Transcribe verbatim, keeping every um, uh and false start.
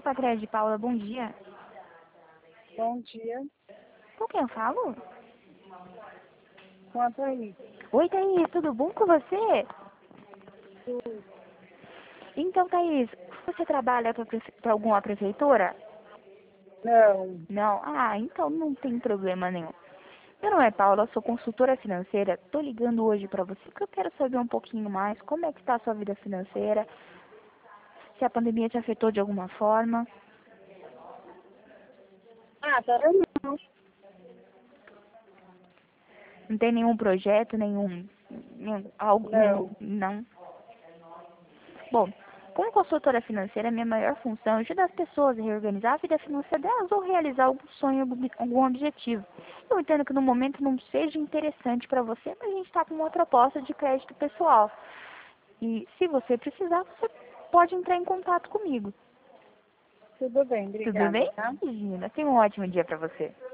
Opa, Crédito Paula, bom dia. Bom dia. Com quem eu falo? Com a Thaís. Oi, Thaís, tudo bom com você? Tudo. Então, Thaís, você trabalha para alguma prefeitura? Não. Não? Ah, então não tem problema nenhum. Meu nome é Paula, sou consultora financeira. Tô ligando hoje para você porque eu quero saber um pouquinho mais como é que está a sua vida financeira, se a pandemia te afetou de alguma forma. Ah, tá não. Não tem nenhum projeto, nenhum, nenhum algo, nenhum, Não. não. Bom, como consultora financeira, minha maior função é ajudar as pessoas a reorganizar a vida financeira delas ou realizar algum sonho, algum algum objetivo. Eu entendo que no momento não seja interessante para você, mas a gente está com uma proposta de crédito pessoal. E se você precisar, você pode entrar em contato comigo. Tudo bem, Tudo obrigada, bem? tá? Imagina, tenha um ótimo dia para você.